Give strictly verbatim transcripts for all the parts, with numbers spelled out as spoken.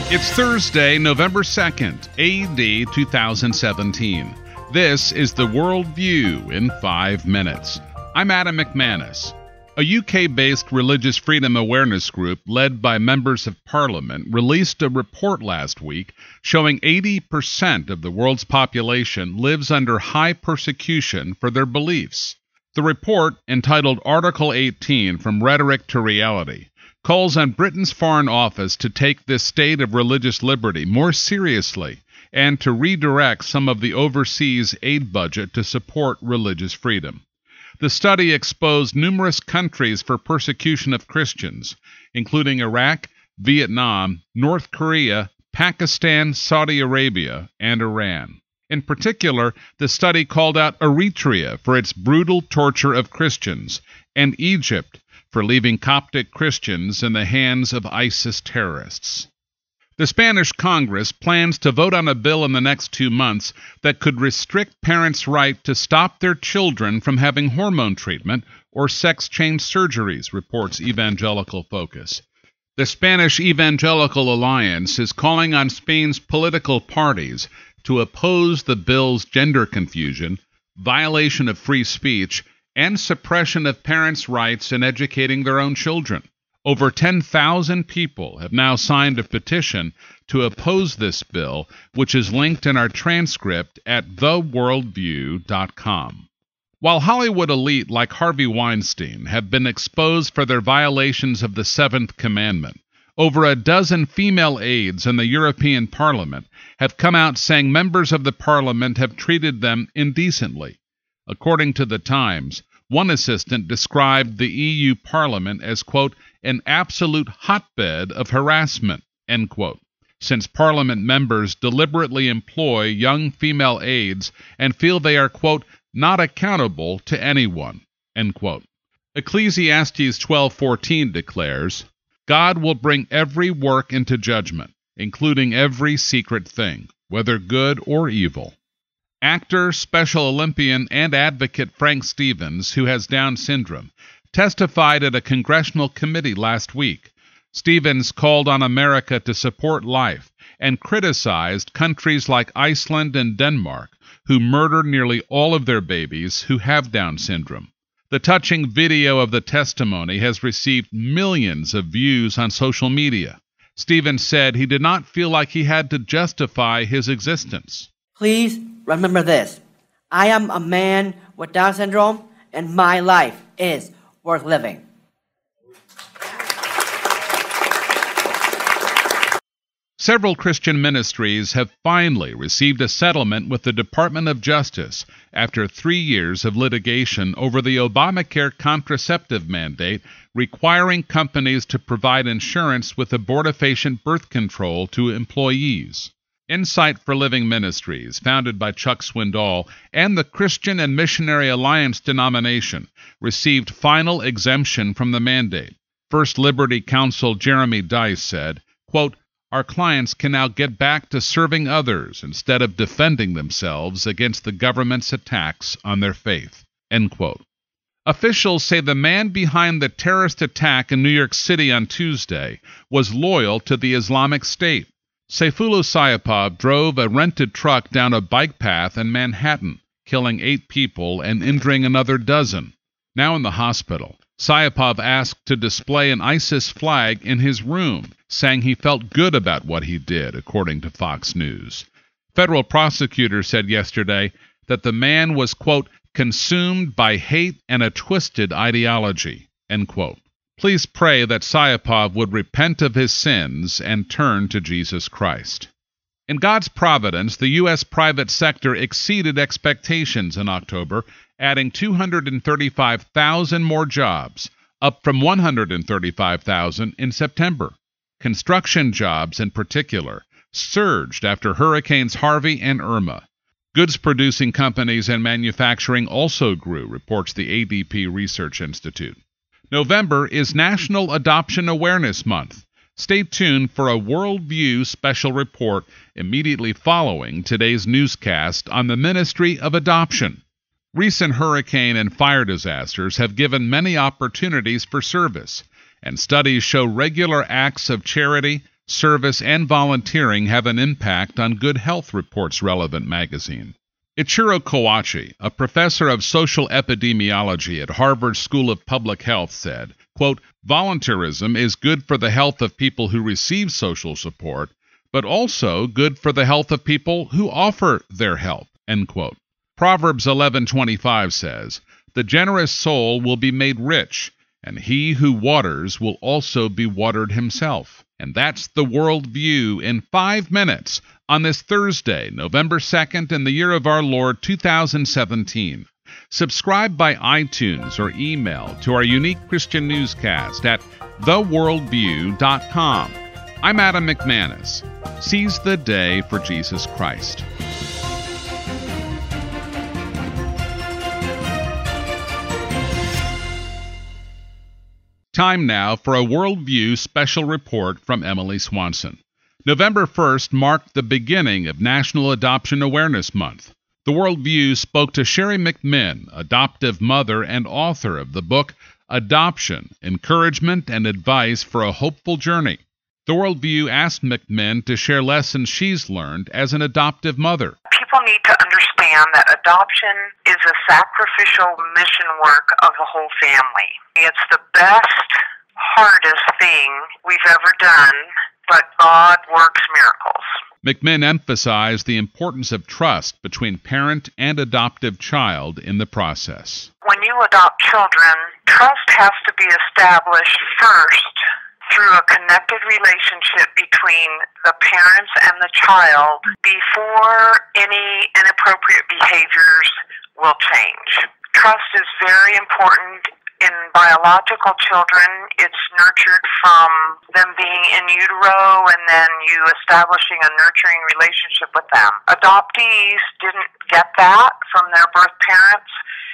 It's Thursday, November second, A D two thousand seventeen. This is the World View in five minutes. I'm Adam McManus. A U K-based religious freedom awareness group led by members of parliament released a report last week showing eighty percent of the world's population lives under high persecution for their beliefs. The report, entitled Article eighteen, From Rhetoric to Reality, calls on Britain's Foreign Office to take this state of religious liberty more seriously and to redirect some of the overseas aid budget to support religious freedom. The study exposed numerous countries for persecution of Christians, including Iraq, Vietnam, North Korea, Pakistan, Saudi Arabia, and Iran. In particular, the study called out Eritrea for its brutal torture of Christians, and Egypt for leaving Coptic Christians in the hands of ISIS terrorists. The Spanish Congress plans to vote on a bill in the next two months that could restrict parents' right to stop their children from having hormone treatment or sex change surgeries, reports Evangelical Focus. The Spanish Evangelical Alliance is calling on Spain's political parties to oppose the bill's gender confusion, violation of free speech, and suppression of parents' rights in educating their own children. Over ten thousand people have now signed a petition to oppose this bill, which is linked in our transcript at the world view dot com. While Hollywood elite like Harvey Weinstein have been exposed for their violations of the Seventh Commandment, over a dozen female aides in the European Parliament have come out saying members of the Parliament have treated them indecently. According to The Times, one assistant described the E U Parliament as, quote, an absolute hotbed of harassment, end quote, since Parliament members deliberately employ young female aides and feel they are, quote, not accountable to anyone, end quote. Ecclesiastes twelve fourteen declares, God will bring every work into judgment, including every secret thing, whether good or evil. Actor, Special Olympian, and advocate Frank Stevens, who has Down syndrome, testified at a congressional committee last week. Stevens called on America to support life and criticized countries like Iceland and Denmark, who murder nearly all of their babies who have Down syndrome. The touching video of the testimony has received millions of views on social media. Stevens said he did not feel like he had to justify his existence. Please remember this. I am a man with Down syndrome, and my life is worth living. Several Christian ministries have finally received a settlement with the Department of Justice after three years of litigation over the Obamacare contraceptive mandate requiring companies to provide insurance with abortifacient birth control to employees. Insight for Living Ministries, founded by Chuck Swindoll, and the Christian and Missionary Alliance denomination, received final exemption from the mandate. First Liberty Counsel Jeremy Dice said, quote, our clients can now get back to serving others instead of defending themselves against the government's attacks on their faith, end quote. Officials say the man behind the terrorist attack in New York City on Tuesday was loyal to the Islamic State. Sayfullo Saipov drove a rented truck down a bike path in Manhattan, killing eight people and injuring another dozen. Now in the hospital, Saipov asked to display an ISIS flag in his room, saying he felt good about what he did, according to Fox News. Federal prosecutors said yesterday that the man was, quote, consumed by hate and a twisted ideology, end quote. Please pray that Saipov would repent of his sins and turn to Jesus Christ. In God's providence, the U S private sector exceeded expectations in October, adding two hundred thirty-five thousand more jobs, up from one hundred thirty-five thousand in September. Construction jobs, in particular, surged after Hurricanes Harvey and Irma. Goods-producing companies and manufacturing also grew, reports the A D P Research Institute. November is National Adoption Awareness Month. Stay tuned for a Worldview special report immediately following today's newscast on the Ministry of Adoption. Recent hurricane and fire disasters have given many opportunities for service, and studies show regular acts of charity, service, and volunteering have an impact on good health, reports Relevant magazine. Ichiro Kawachi, a professor of social epidemiology at Harvard School of Public Health, said, quote, volunteerism is good for the health of people who receive social support, but also good for the health of people who offer their help, end quote. Proverbs eleven twenty-five says, the generous soul will be made rich, and he who waters will also be watered himself. And that's the World View in five minutes on this Thursday, November second, in the year of our Lord two thousand seventeen. Subscribe by iTunes or email to our unique Christian newscast at the world view dot com. I'm Adam McManus. Seize the day for Jesus Christ. Time now for a Worldview special report from Emily Swanson. November first marked the beginning of National Adoption Awareness Month. The Worldview spoke to Sherry McMinn, adoptive mother and author of the book Adoption, Encouragement and Advice for a Hopeful Journey. The Worldview asked McMinn to share lessons she's learned as an adoptive mother. People need to understand that adoption is a sacrificial mission work of the whole family. It's the best, hardest thing we've ever done, but God works miracles. McMinn emphasized the importance of trust between parent and adoptive child in the process. When you adopt children, trust has to be established first through a connected relationship between the parents and the child before any inappropriate behaviors will change. Trust is very important. In biological children, it's nurtured from them being in utero and then you establishing a nurturing relationship with them. Adoptees didn't get that from their birth parents,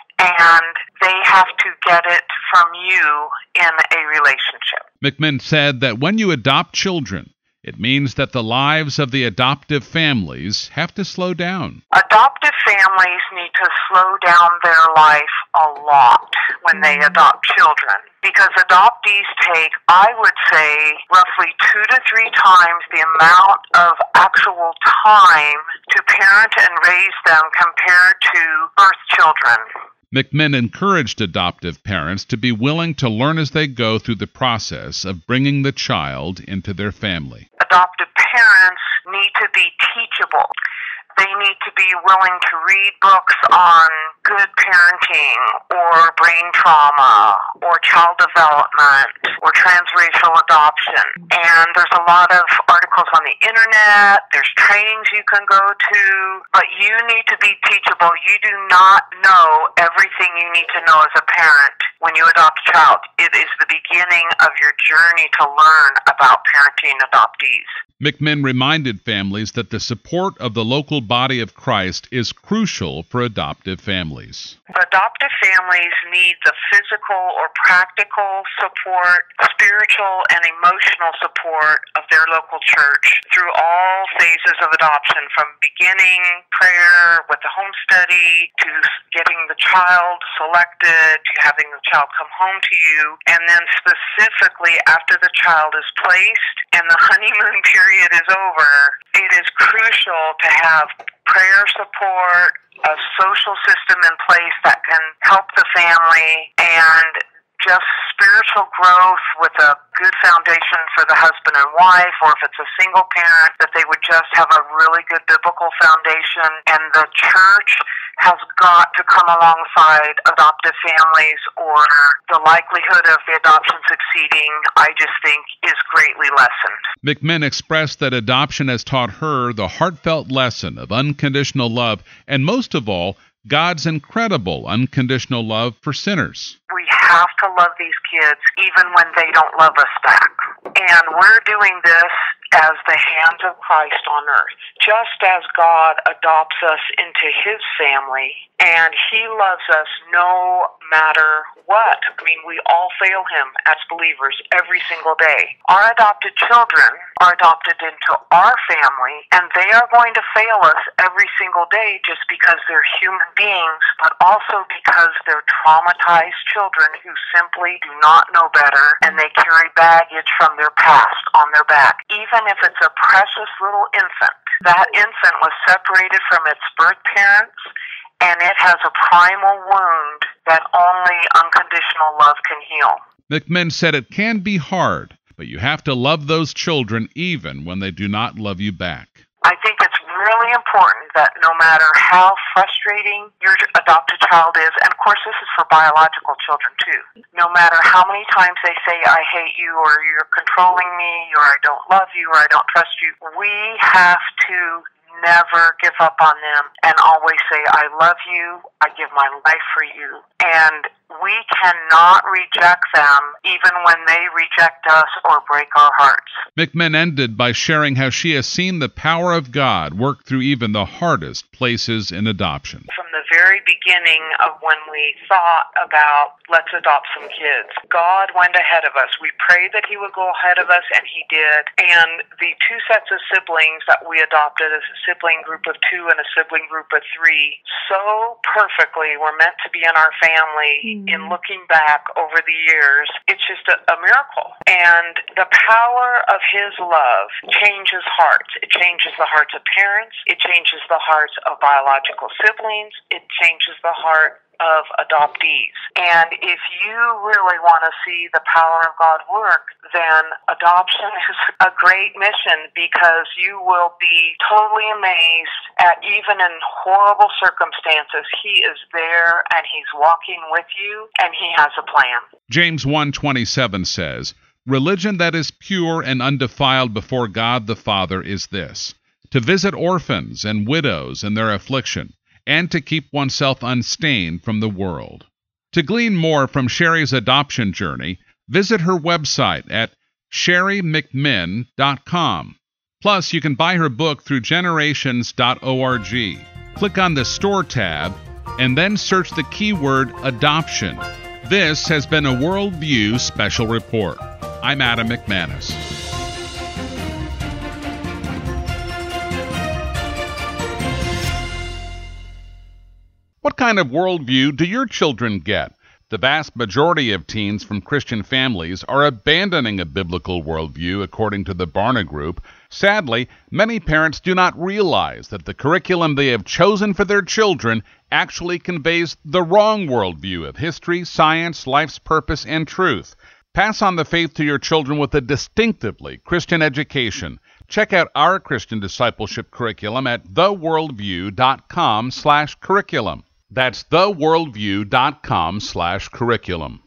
and they have to get it from you in a relationship. McMinn said that when you adopt children, it means that the lives of the adoptive families have to slow down. Adoptive families need to slow down their life a lot when they adopt children, because adoptees take, I would say, roughly two to three times the amount of actual time to parent and raise them compared to birth children. McMinn encouraged adoptive parents to be willing to learn as they go through the process of bringing the child into their family. Adoptive parents need to be teachable. They need to be willing to read books on good parenting or brain trauma or child development or transracial adoption. And there's a lot of articles on the internet. There's trainings you can go to. But you need to be teachable. You do not know everything you need to know as a parent when you adopt a child. It is the beginning of your journey to learn about parenting adoptees. McMinn reminded families that the support of the local body of Christ is crucial for adoptive families. Adoptive families need the physical or practical support, spiritual and emotional support of their local church through all phases of adoption, from beginning prayer with the home study to getting the child selected to having the child come home to you, and then specifically after the child is placed and the honeymoon period is over, it is crucial to have prayer support, a social system in place that can help the family, and just spiritual growth with a good foundation for the husband and wife, or if it's a single parent, that they would just have a really good biblical foundation. And the church has got to come alongside adoptive families, or the likelihood of the adoption succeeding, I just think, is greatly lessened. McMinn expressed that adoption has taught her the heartfelt lesson of unconditional love, and most of all, God's incredible unconditional love for sinners. We have to love these kids even when they don't love us back. And we're doing this as the hands of Christ on earth. Just as God adopts us into His family, and He loves us no matter what. I mean, we all fail Him as believers every single day. Our adopted children are adopted into our family, and they are going to fail us every single day just because they're human beings, but also because they're traumatized children who simply do not know better, and they carry baggage from their past on their back. Even even if it's a precious little infant, that infant was separated from its birth parents, and it has a primal wound that only unconditional love can heal. McMinn said it can be hard, but you have to love those children even when they do not love you back. I think it's really important that no matter how frustrating your adopted child is, and of course this is for biological children too, no matter how many times they say, I hate you, or you're controlling me, or I don't love you, or I don't trust you, we have to never give up on them and always say, I love you, I give my life for you. And we cannot reject them even when they reject us or break our hearts. McMinn ended by sharing how she has seen the power of God work through even the hardest places in adoption. From the very beginning of when we thought about let's adopt some kids, God went ahead of us. We prayed that He would go ahead of us, and He did. And the two sets of siblings that we adopted as a sibling group of two and a sibling group of three so perfectly were meant to be in our family. Mm-hmm. In looking back over the years, it's just a, a miracle. And the power of His love changes hearts. It changes the hearts of parents. It changes the hearts of biological siblings. It changes the heart of adoptees. And if you really want to see the power of God work, then adoption is a great mission, because you will be totally amazed at, even in horrible circumstances, He is there and He's walking with you and He has a plan. James one twenty-seven says, Religion that is pure and undefiled before God the Father is this, to visit orphans and widows in their affliction, and to keep oneself unstained from the world. To glean more from Sherry's adoption journey, visit her website at sherry mcminn dot com. Plus, you can buy her book through generations dot org. Click on the Store tab, and then search the keyword Adoption. This has been a Worldview Special Report. I'm Adam McManus. What kind of worldview do your children get? The vast majority of teens from Christian families are abandoning a biblical worldview, according to the Barna Group. Sadly, many parents do not realize that the curriculum they have chosen for their children actually conveys the wrong worldview of history, science, life's purpose, and truth. Pass on the faith to your children with a distinctively Christian education. Check out our Christian discipleship curriculum at the worldview dot com slash curriculum. That's the worldview dot com slash curriculum.